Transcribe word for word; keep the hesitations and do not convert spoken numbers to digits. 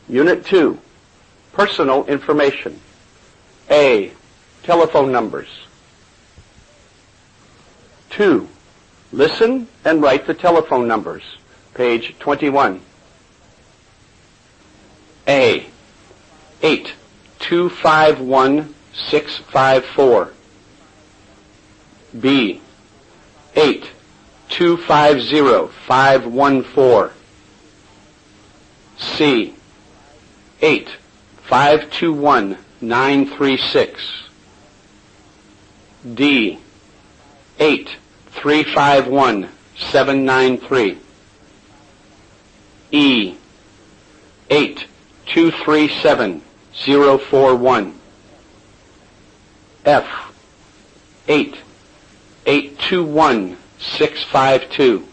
Unit two, personal information. A, telephone numbers. Two, listen and write the telephone numbers. Page twenty-one. A, eight two five one six five four. B, eight two five zero five one four. C, eight five two one nine three six. D, eight three five one seven nine three. E, eight two three seven zero four one. F, eight eight two one six five two.